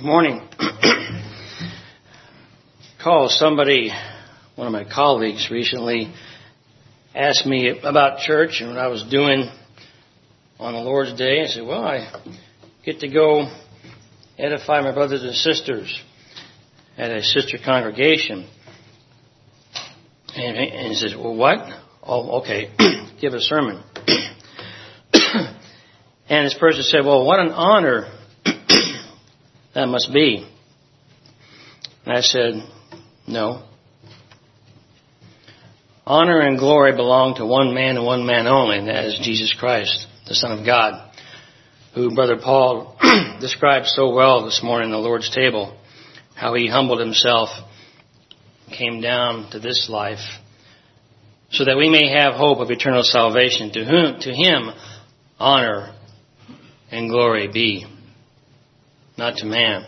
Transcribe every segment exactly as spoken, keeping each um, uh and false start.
Good morning. Call somebody, one of my colleagues recently asked me about church and what I was doing on the Lord's Day. I said, well, I get to go edify my brothers and sisters at a sister congregation. And, and he says, well, what? Oh, okay. Give a sermon. And this person said, well, what an honor that must be. And I said, no. Honor and glory belong to one man and one man only, and that is Jesus Christ, the Son of God, who Brother Paul described so well this morning in the Lord's table, how he humbled himself, came down to this life, so that we may have hope of eternal salvation. To whom, to him, honor and glory be, not to man.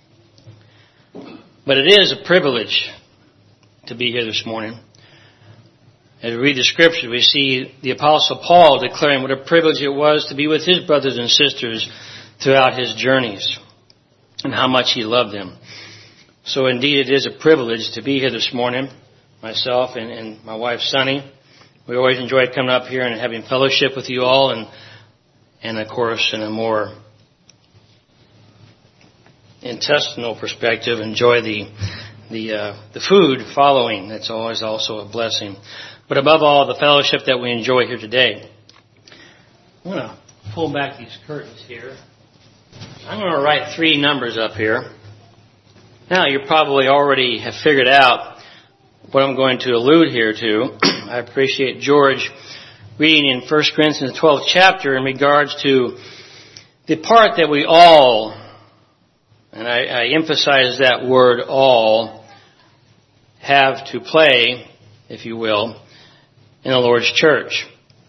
But it is a privilege to be here this morning. As we read the scripture, we see the Apostle Paul declaring what a privilege it was to be with his brothers and sisters throughout his journeys and how much he loved them. So indeed it is a privilege to be here this morning, myself and, and my wife Sunny. We always enjoy coming up here and having fellowship with you all, and and of course in a more intestinal perspective, enjoy the the uh, the food following. That's always also a blessing. But above all, the fellowship that we enjoy here today. I'm going to pull back these curtains here. I'm going to write three numbers up here. Now, you probably already have figured out what I'm going to allude here to. I appreciate George reading in First Corinthians the twelfth chapter in regards to the part that we all, and I, I emphasize that word all, have to play, if you will, in the Lord's church.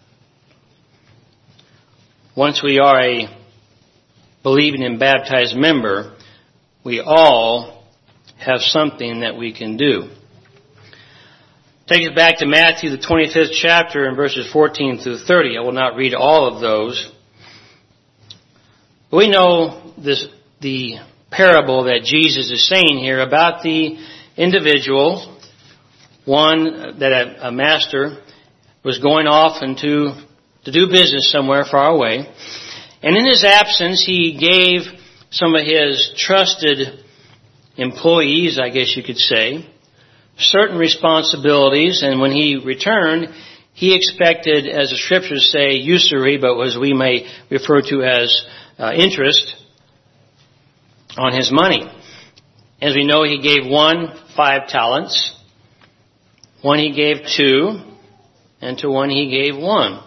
Once we are a believing and baptized member, we all have something that we can do. Take us back to Matthew, the twenty-fifth chapter, in verses fourteen through thirty. I will not read all of those. But we know this, the parable that Jesus is saying here about the individual, one that a, a master was going off into to do business somewhere far away. And in his absence, he gave some of his trusted employees, I guess you could say, certain responsibilities, and when he returned, he expected, as the scriptures say, usury, but as we may refer to as uh, interest on his money. As we know, he gave one five talents, one he gave two, and to one he gave one.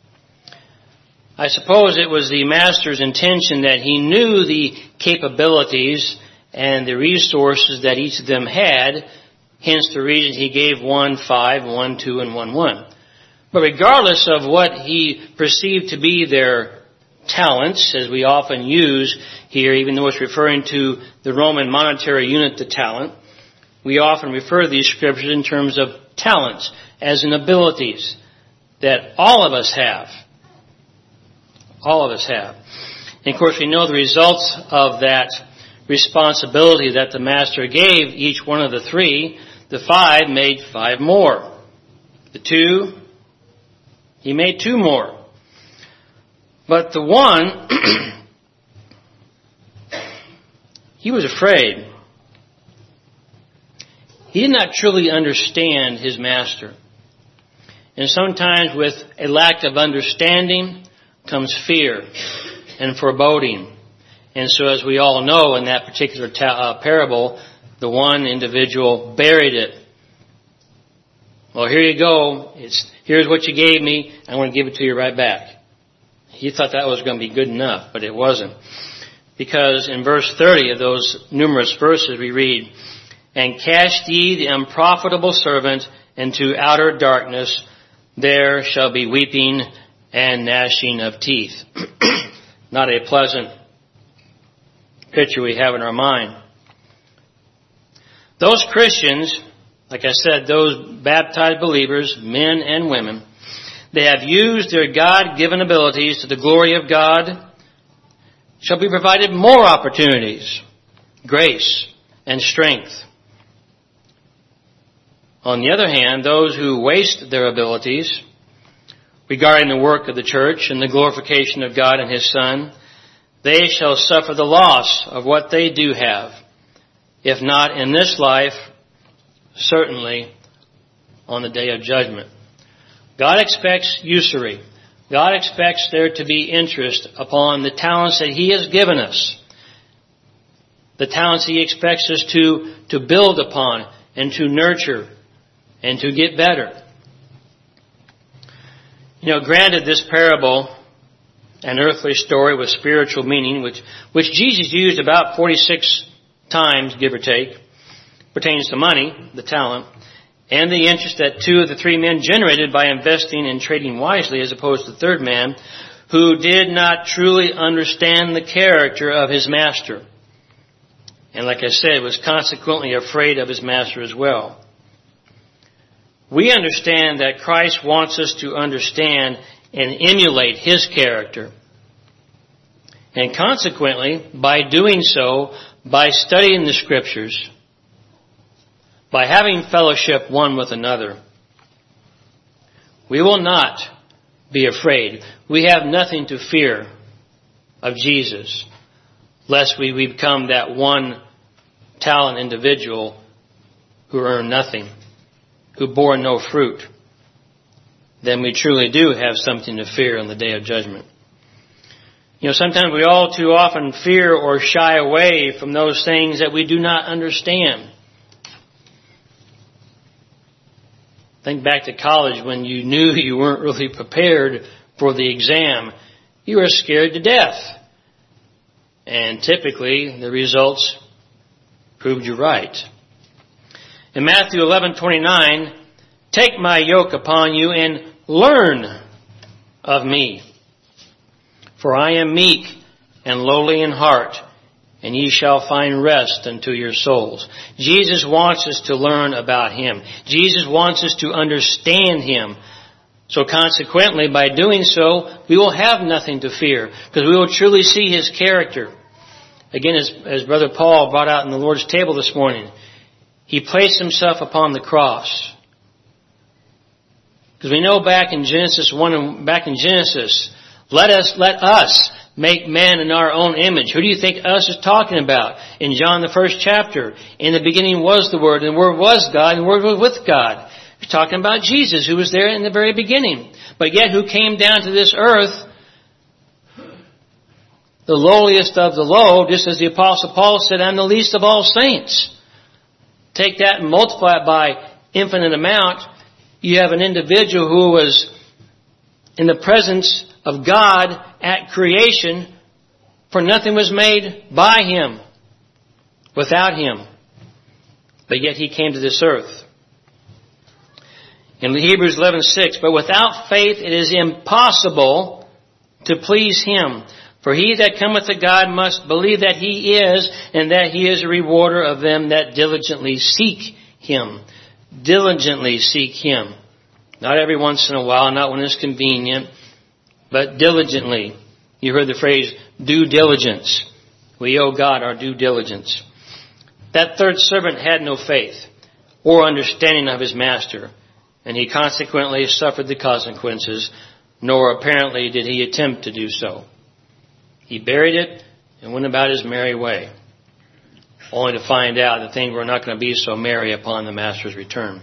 I suppose it was the master's intention that he knew the capabilities and the resources that each of them had. Hence the reason he gave one five, one two, and one one. But regardless of what he perceived to be their talents, as we often use here, even though it's referring to the Roman monetary unit, the talent, we often refer to these scriptures in terms of talents as in abilities that all of us have. All of us have. And of course we know the results of that responsibility that the master gave each one of the three. The five made five more. The two, he made two more. But the one, he was afraid. He did not truly understand his master. And sometimes with a lack of understanding comes fear and foreboding. And so as we all know in that particular ta- uh, parable, the one individual buried it. Well, here you go. It's, here's what you gave me. I'm going to give it to you right back. He thought that was going to be good enough, but it wasn't. Because in verse thirty of those numerous verses we read, and cast ye the unprofitable servant into outer darkness, there shall be weeping and gnashing of teeth. Not a pleasant picture we have in our mind. Those Christians, like I said, those baptized believers, men and women, they have used their God-given abilities to the glory of God, shall be provided more opportunities grace, and strength. On the other hand, those who waste their abilities regarding the work of the church and the glorification of God and His Son, they shall suffer the loss of what they do have, if not in this life, certainly on the day of judgment. God expects usury. God expects there to be interest upon the talents that He has given us. The talents He expects us to, to build upon and to nurture and to get better. You know, granted, this parable, an earthly story with spiritual meaning, which, which Jesus used about forty-six times, give or take, pertains to money, the talent, and the interest that two of the three men generated by investing and trading wisely, as opposed to the third man, who did not truly understand the character of his master. And like I said, was consequently afraid of his master as well. We understand that Christ wants us to understand and emulate His character. And consequently, by doing so, by studying the Scriptures, by having fellowship one with another, we will not be afraid. We have nothing to fear of Jesus, lest we become that one talent individual who earned nothing, who bore no fruit. Then we truly do have something to fear on the day of judgment. You know, sometimes we all too often fear or shy away from those things that we do not understand. Think back to college when you knew you weren't really prepared for the exam. You were scared to death. And typically the results proved you right. In Matthew eleven twenty-nine, take my yoke upon you and learn of me. For I am meek and lowly in heart, and ye shall find rest unto your souls. Jesus wants us to learn about Him. Jesus wants us to understand Him. So consequently, by doing so, we will have nothing to fear, because we will truly see His character. Again, as, as Brother Paul brought out in the Lord's table this morning, He placed Himself upon the cross. Because we know back in Genesis one, back in Genesis, let us, let us make man in our own image. Who do you think us is talking about? In John the first chapter, in the beginning was the Word, and the Word was God, and the Word was with God. He's talking about Jesus, who was there in the very beginning. But yet who came down to this earth, the lowliest of the low, just as the Apostle Paul said, I'm the least of all saints. Take that and multiply it by infinite amount. You have an individual who was in the presence of God at creation, for nothing was made by Him, without Him. But yet He came to this earth. In Hebrews eleven six, but without faith it is impossible to please Him. For he that cometh to God must believe that He is, and that He is a rewarder of them that diligently seek Him. Diligently seek Him. Not every once in a while, not when it's convenient, but diligently. You heard the phrase, due diligence. We owe God our due diligence. That third servant had no faith or understanding of his master, and he consequently suffered the consequences, nor apparently did he attempt to do so. He buried it and went about his merry way, only to find out that things were not going to be so merry upon the master's return.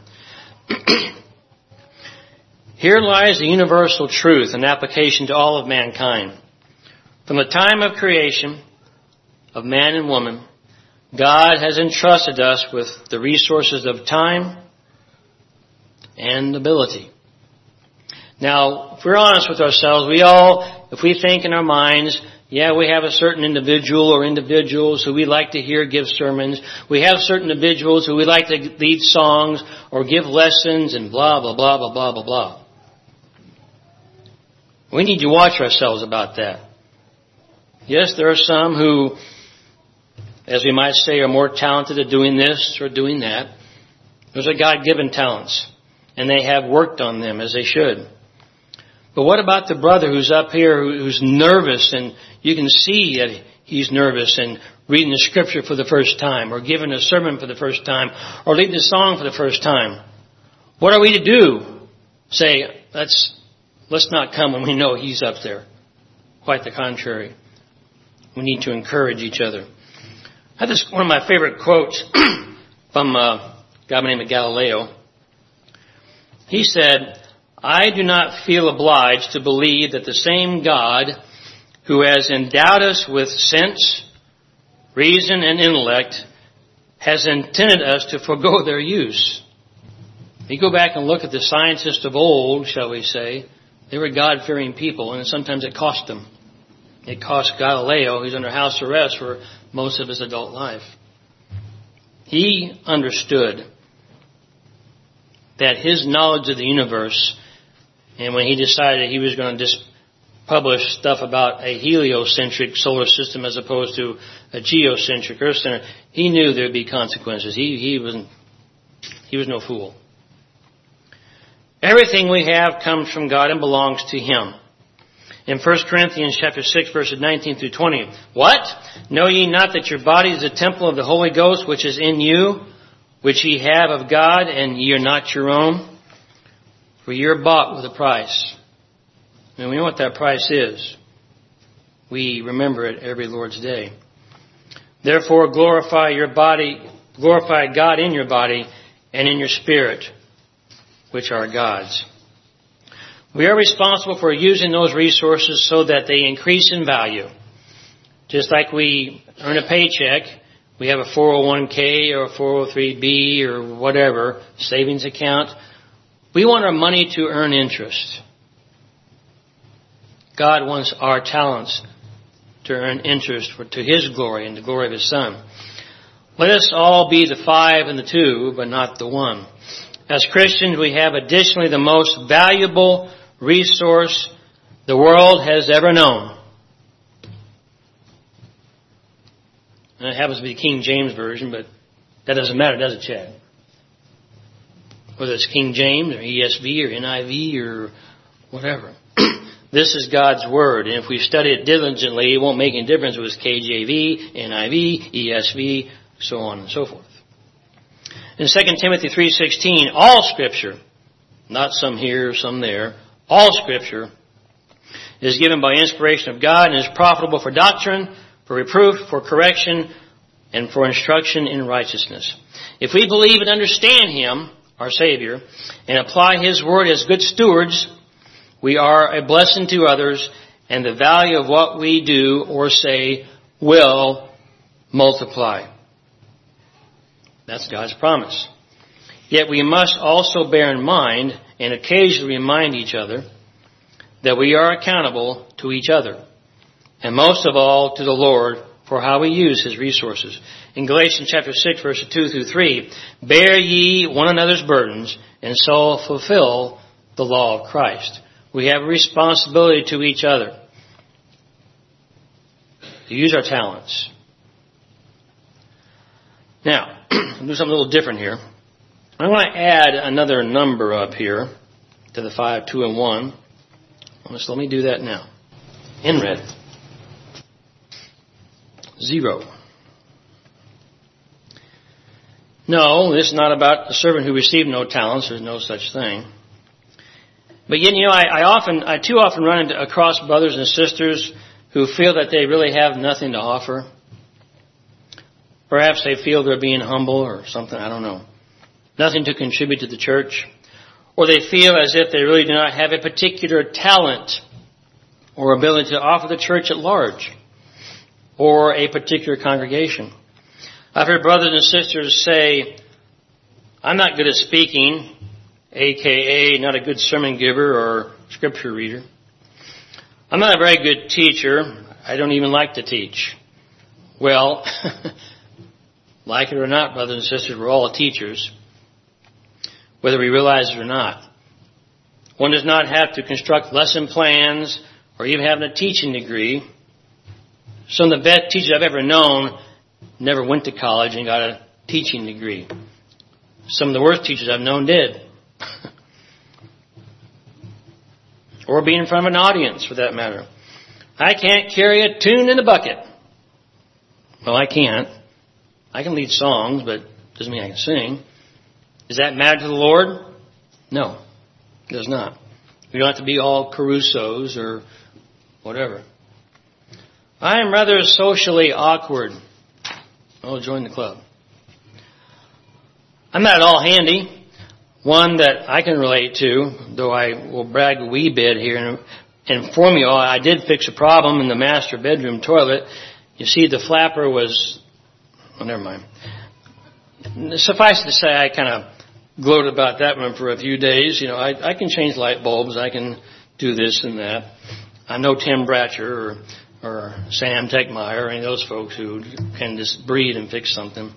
Here lies the universal truth and application to all of mankind. From the time of creation of man and woman, God has entrusted us with the resources of time and ability. Now, if we're honest with ourselves, we all, if we think in our minds, yeah, we have a certain individual or individuals who we like to hear give sermons. We have certain individuals who we like to lead songs or give lessons and blah, blah, blah, blah, blah, blah, blah. We need to watch ourselves about that. Yes, there are some who, as we might say, are more talented at doing this or doing that. Those are God-given talents, and they have worked on them as they should. But what about the brother who's up here who's nervous, and you can see that he's nervous and reading the scripture for the first time, or giving a sermon for the first time, or leading a song for the first time. What are we to do? Say, let's, let's not come when we know he's up there. Quite the contrary. We need to encourage each other. I had this, one of my favorite quotes from uh, a guy named Galileo. He said, I do not feel obliged to believe that the same God who has endowed us with sense, reason, and intellect has intended us to forego their use. If you go back and look at the scientists of old, shall we say, they were God-fearing people, and sometimes it cost them. It cost Galileo, who's under house arrest for most of his adult life. He understood that his knowledge of the universe, and when he decided he was going to just publish stuff about a heliocentric solar system as opposed to a geocentric earth center, he knew there would be consequences. He, he wasn't, he was no fool. Everything we have comes from God and belongs to him. In First Corinthians chapter six, verses nineteen through twenty, what? Know ye not that your body is a temple of the Holy Ghost, which is in you, which ye have of God, and ye are not your own? For ye are bought with a price. And we know what that price is. We remember it every Lord's Day. Therefore glorify your body, glorify God in your body and in your spirit, which are God's. We are responsible for using those resources so that they increase in value. Just like we earn a paycheck, we have a four oh one k or a four oh three b or whatever, savings account. We want our money to earn interest. God wants our talents to earn interest for, to his glory and the glory of his Son. Let us all be the five and the two, but not the one. As Christians, we have additionally the most valuable resource the world has ever known. And it happens to be the King James Version, but that doesn't matter, does it, Chad? Whether it's King James or E S V or N I V or whatever. This is God's Word, and if we study it diligently, it won't make any difference if it was K J V, N I V, E S V, so on and so forth. In Second Timothy three sixteen, all Scripture, not some here, some there, all Scripture is given by inspiration of God and is profitable for doctrine, for reproof, for correction, and for instruction in righteousness. If we believe and understand him, our Savior, and apply his word as good stewards, we are a blessing to others, and the value of what we do or say will multiply. That's God's promise. Yet we must also bear in mind and occasionally remind each other that we are accountable to each other, and most of all to the Lord for how we use his resources. In Galatians chapter six, verses two through three, bear ye one another's burdens, and so fulfill the law of Christ. We have a responsibility to each other to use our talents. Now, I'll do something a little different here. I want to add another number up here to the five, two, and one. Just let me do that now. In red. Zero. No, this is not about a servant who received no talents. There's no such thing. But yet, you know, I, I often, I too often run into, across brothers and sisters who feel that they really have nothing to offer. Perhaps they feel they're being humble or something, I don't know. Nothing to contribute to the church. Or they feel as if they really do not have a particular talent or ability to offer the church at large or a particular congregation. I've heard brothers and sisters say, I'm not good at speaking, aka not a good sermon giver or scripture reader. I'm not a very good teacher. I don't even like to teach. Well, like it or not, brothers and sisters, we're all teachers, whether we realize it or not. One does not have to construct lesson plans or even have a teaching degree. Some of the best teachers I've ever known never went to college and got a teaching degree. Some of the worst teachers I've known did. Or be in front of an audience, for that matter. I can't carry a tune in a bucket. Well, I can't. I can lead songs, but doesn't mean I can sing. Does that matter to the Lord? No, it does not. We don't have to be all Carusos or whatever. I am rather socially awkward. Oh, join the club. I'm not at all handy. One that I can relate to, though I will brag a wee bit here and inform you all, I did fix a problem in the master bedroom toilet. You see, the flapper was, oh, never mind. Suffice to say, I kind of gloated about that one for a few days. You know, I, I can change light bulbs. I can do this and that. I'm no Tim Bratcher or, or Sam Techmeyer or any of those folks who can just breathe and fix something.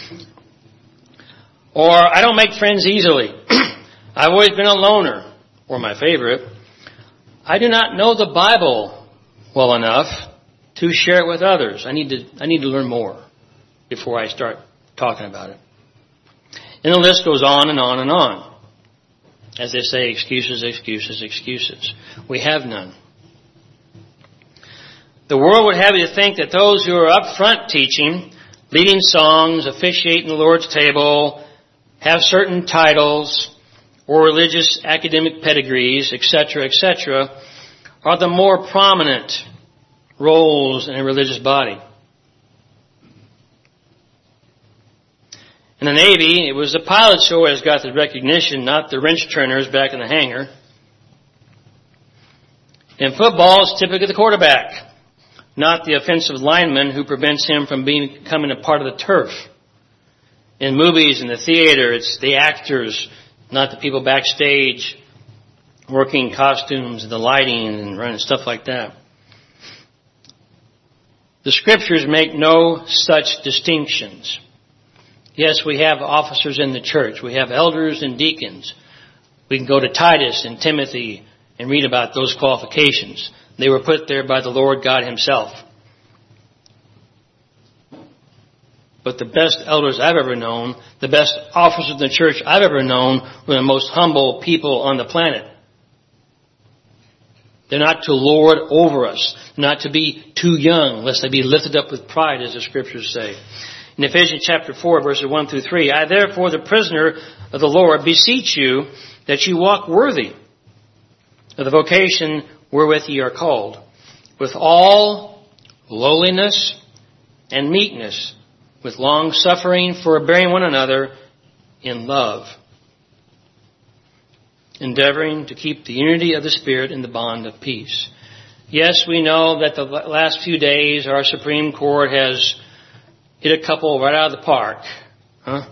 Or I don't make friends easily. I've always been a loner, or my favorite. I do not know the Bible well enough to share it with others. I need to, I need to learn more before I start talking about it. And the list goes on and on and on. As they say, excuses, excuses, excuses. We have none. The world would have you think that those who are up front teaching, leading songs, officiating the Lord's table, have certain titles or religious academic pedigrees, et cetera, et cetera, are the more prominent roles in a religious body. In the Navy, it was the pilots who always got the recognition, not the wrench turners back in the hangar. In football, it's typically the quarterback, not the offensive lineman who prevents him from being, becoming a part of the turf. In movies and the theater, it's the actors, not the people backstage working costumes and the lighting and running stuff like that. The scriptures make no such distinctions. Yes, we have officers in the church. We have elders and deacons. We can go to Titus and Timothy and read about those qualifications. They were put there by the Lord God Himself. But the best elders I've ever known, the best officers in the church I've ever known, were the most humble people on the planet. They're not to lord over us, not to be too young, lest they be lifted up with pride, as the scriptures say. In Ephesians chapter four, verses one through three, I therefore, the prisoner of the Lord, beseech you that you walk worthy of the vocation wherewith ye are called, with all lowliness and meekness, with long suffering, forbearing one another in love, endeavoring to keep the unity of the Spirit in the bond of peace. Yes, we know that the last few days our Supreme Court has hit a couple right out of the park. Huh?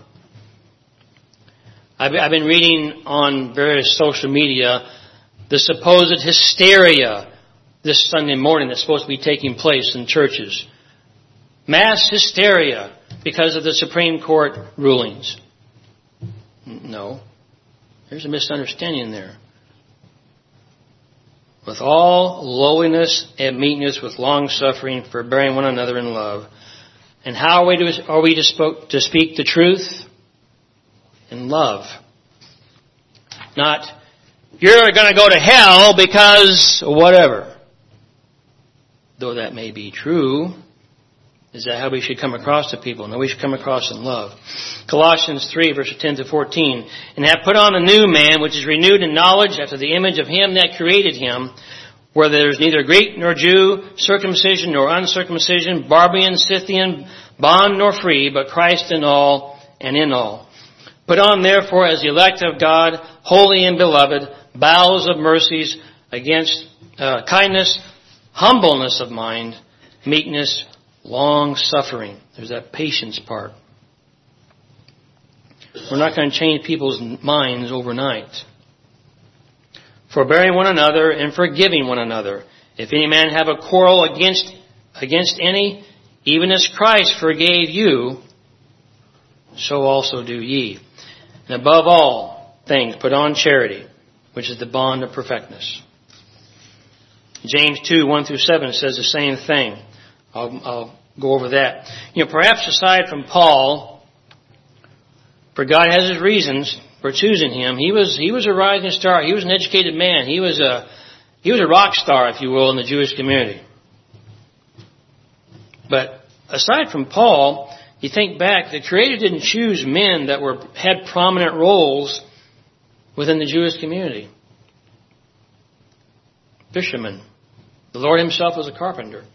I've been reading on various social media the supposed hysteria this Sunday morning that's supposed to be taking place in churches. Mass hysteria because of the Supreme Court rulings. No. There's a misunderstanding there. With all lowliness and meekness, with long suffering, forbearing one another in love. And how are we to, are we to, spoke, to speak the truth? In love. Not, you're going to go to hell because whatever. Though that may be true. Is that how we should come across to people? No, we should come across in love. Colossians three, verses ten to fourteen. And have put on the new man, which is renewed in knowledge after the image of him that created him, where there is neither Greek nor Jew, circumcision nor uncircumcision, Barbarian, Scythian, bond nor free, but Christ in all and in all. Put on therefore as the elect of God, holy and beloved, bowels of mercies, against uh, kindness, humbleness of mind, meekness, long suffering. There's that patience part. We're not going to change people's minds overnight. Forbearing one another and forgiving one another. If any man have a quarrel against against any, even as Christ forgave you, so also do ye. And above all things, put on charity, which is the bond of perfectness. James two, one through seven says the same thing. I'll, I'll go over that. You know, perhaps aside from Paul, for God has His reasons for choosing him. He was he was a rising star. He was an educated man. He was a he was a rock star, if you will, in the Jewish community. But aside from Paul, you think back, the Creator didn't choose men that were had prominent roles within the Jewish community. Fishermen. The Lord himself was a carpenter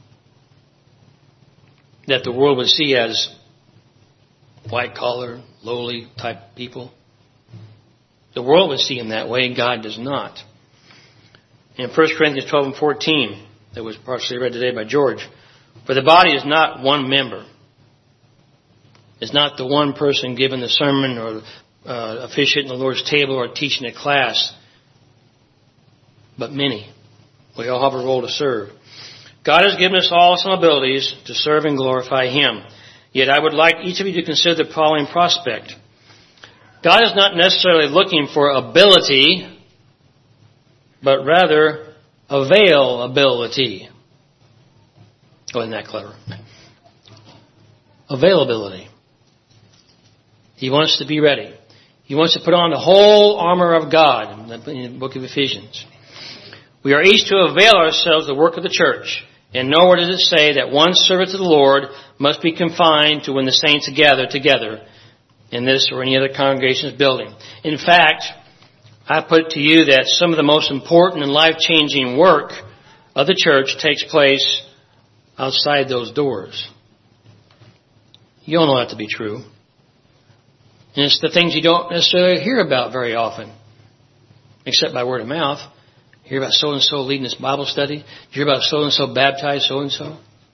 that the world would see as white-collar, lowly type people. The world would see him that way, God does not. In First Corinthians twelve and fourteen, that was partially read today by George, for the body is not one member. It's not the one person giving the sermon or uh, officiating the Lord's table or teaching a class, but many. We all have a role to serve. God has given us all some abilities to serve and glorify Him. Yet I would like each of you to consider the following prospect. God is not necessarily looking for ability, but rather availability. Oh, isn't that clever? Availability. He wants to be ready. He wants to put on the whole armor of God in the book of Ephesians. We are each to avail ourselves of the work of the church. And nowhere does it say that one service of the Lord must be confined to when the saints gather together in this or any other congregation's building. In fact, I put to you that some of the most important and life-changing work of the church takes place outside those doors. You all know that to be true. And it's the things you don't necessarily hear about very often, except by word of mouth. You hear about so-and-so leading this Bible study. You hear about so-and-so baptized so-and-so.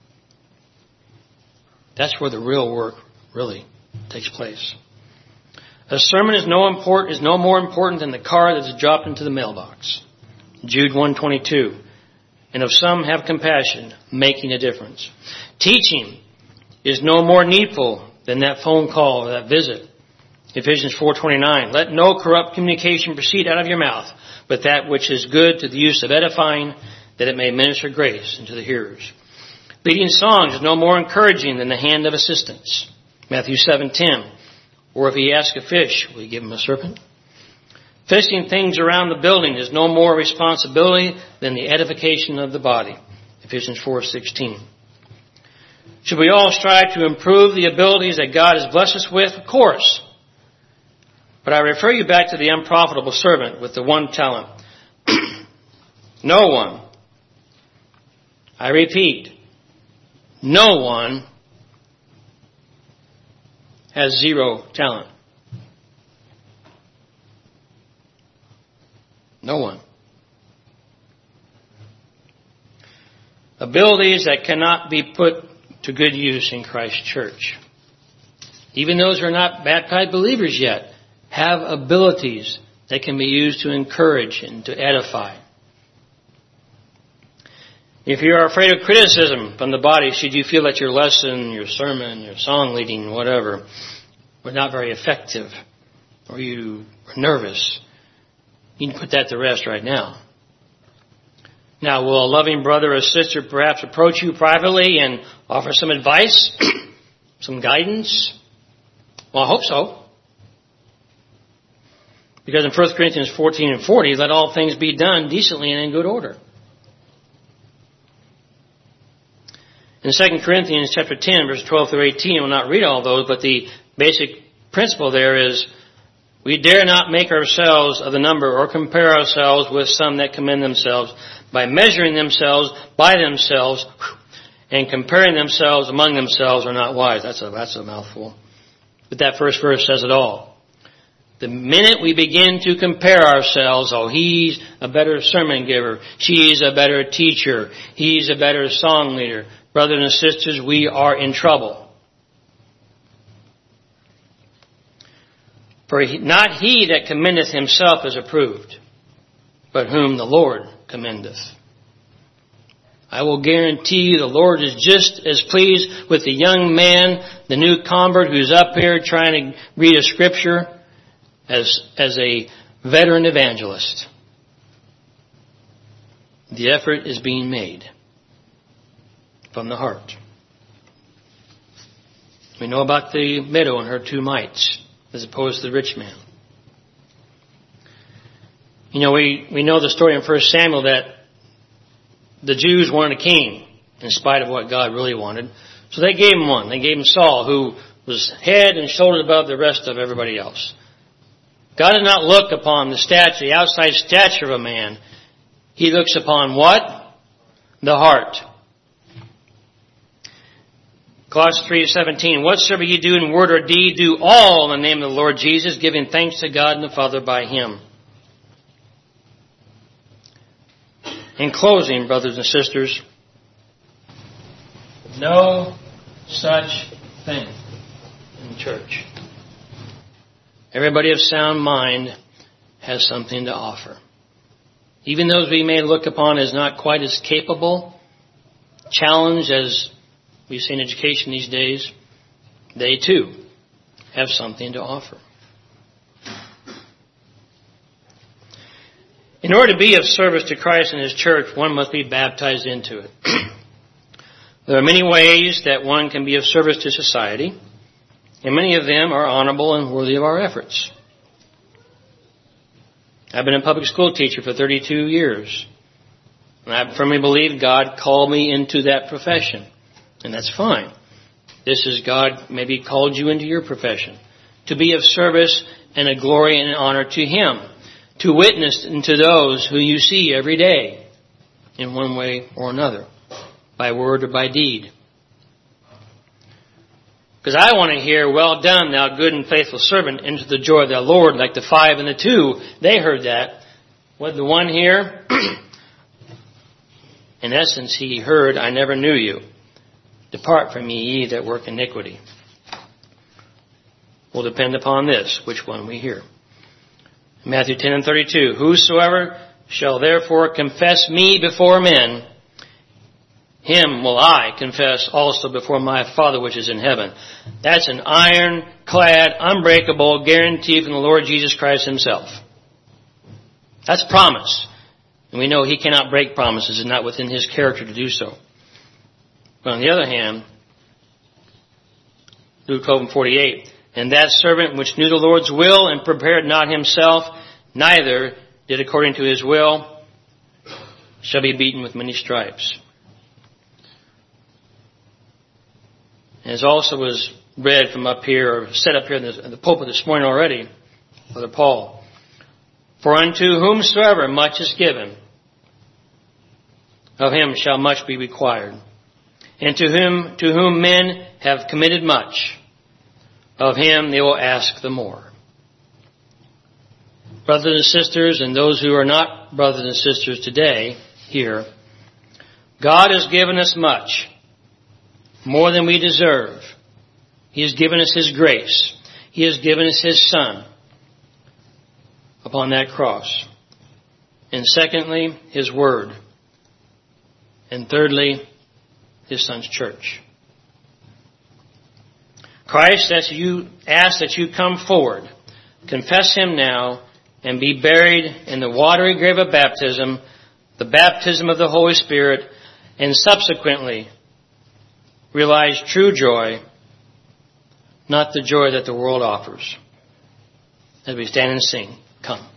That's where the real work really takes place. A sermon is no important is no more important than the card that is dropped into the mailbox. Jude one twenty-two. And of some have compassion, making a difference. Teaching is no more needful than that phone call or that visit. Ephesians four twenty-nine. Let no corrupt communication proceed out of your mouth, but that which is good to the use of edifying, that it may minister grace unto the hearers. Leading songs is no more encouraging than the hand of assistance. Matthew seven ten. Or if he asks a fish, will you give him a serpent? Fixing things around the building is no more responsibility than the edification of the body. Ephesians four sixteen. Should we all strive to improve the abilities that God has blessed us with? Of course. But I refer you back to the unprofitable servant with the one talent. No one, I repeat, no one has zero talent. No one. Abilities that cannot be put to good use in Christ's church. Even those who are not baptized believers yet have abilities that can be used to encourage and to edify. If you are afraid of criticism from the body, should you feel that your lesson, your sermon, your song leading, whatever, were not very effective, or you were nervous, you can put that to rest right now. Now, will a loving brother or sister perhaps approach you privately and offer some advice, some guidance? Well, I hope so. Because in First Corinthians fourteen and forty, let all things be done decently and in good order. In Second Corinthians chapter ten, verse twelve through eighteen, we'll not read all those, but the basic principle there is, we dare not make ourselves of the number or compare ourselves with some that commend themselves by measuring themselves by themselves and comparing themselves among themselves are not wise. That's a, that's a mouthful. But that first verse says it all. The minute we begin to compare ourselves, oh, he's a better sermon giver, she's a better teacher, he's a better song leader, brothers and sisters, we are in trouble. For not he that commendeth himself is approved, but whom the Lord commendeth. I will guarantee you the Lord is just as pleased with the young man, the new convert who's up here trying to read a scripture, as, as a veteran evangelist. The effort is being made from the heart. We know about the widow and her two mites, as opposed to the rich man. You know, we, we know the story in First Samuel that the Jews wanted a king, in spite of what God really wanted. So they gave him one. They gave him Saul, who was head and shoulders above the rest of everybody else. God does not look upon the stature, the outside stature of a man. He looks upon what? The heart. Colossians three seventeen, whatsoever ye do in word or deed, do all in the name of the Lord Jesus, giving thanks to God and the Father by Him. In closing, brothers and sisters, no such thing in church. Everybody of sound mind has something to offer. Even those we may look upon as not quite as capable, challenged as we see in education these days, they too have something to offer. In order to be of service to Christ and His church, one must be baptized into it. There are many ways that one can be of service to society, and many of them are honorable and worthy of our efforts. I've been a public school teacher for thirty-two years, and I firmly believe God called me into that profession, and that's fine. This is God maybe called you into your profession, to be of service and a glory and an honor to Him, to witness to those who you see every day in one way or another, by word or by deed. Because I want to hear, well done, thou good and faithful servant, into the joy of the Lord, like the five and the two. They heard that. What the one here? In essence, he heard, I never knew you. Depart from me, ye that work iniquity. Will depend upon this, which one we hear. Matthew ten and thirty-two. Whosoever shall therefore confess me before men, him will I confess also before my Father which is in heaven. That's an ironclad, unbreakable guarantee from the Lord Jesus Christ Himself. That's promise. And we know He cannot break promises. It's not within His character to do so. But on the other hand, Luke twelve and forty-eight, and that servant which knew the Lord's will and prepared not himself, neither did according to his will, shall be beaten with many stripes. As also was read from up here, or set up here in the, in the pulpit this morning already, Brother Paul. For unto whomsoever much is given, of him shall much be required. And to whom, to whom men have committed much, of him they will ask the more. Brothers and sisters, and those who are not brothers and sisters today, here, God has given us much, more than we deserve. He has given us His grace. He has given us His Son upon that cross. And secondly, His Word. And thirdly, His Son's church. Christ, as you ask that you come forward, confess Him now, and be buried in the watery grave of baptism, the baptism of the Holy Spirit, and subsequently realize true joy, not the joy that the world offers. As we stand and sing, come.